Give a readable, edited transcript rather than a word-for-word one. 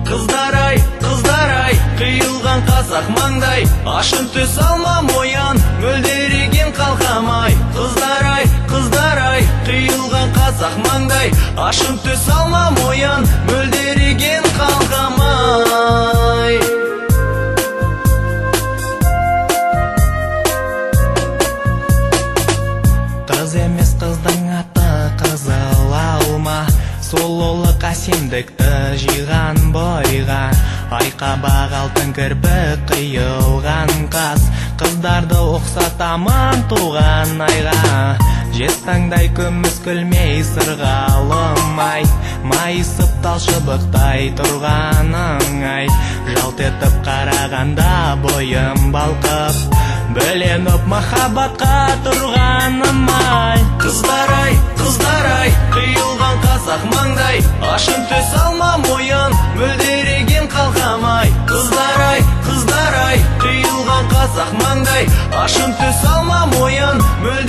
қыздар ай, қиылған қазақ маңдай, ашын төс алма моян, мөлдереген қалқамай. Қыздар ай, қиылған қазақ маңдай, ашын төс алма моян, мөлдереген қалқамай. Қыз емес қыздың аты қызыл алма, сұлулық әсемдікті жиған бойға, айқабақ алтын кірпік қиылған қас, қыздарды ұқсатамын туған айға. Жез таңдай күміс күлмей сырғалым ай, майысып талшыбықтай тұрғаның ай, жалт етіп қарағанда бойым балқып, бөленіп махаббатқа тұрғаным ай. Қыздар ай, қиылған қазақ маңдай, ашын төс алма моян, мөлдереген қалқамай. Қыздар ай, қиылған қазақ маңдай, ашын төс алма моян,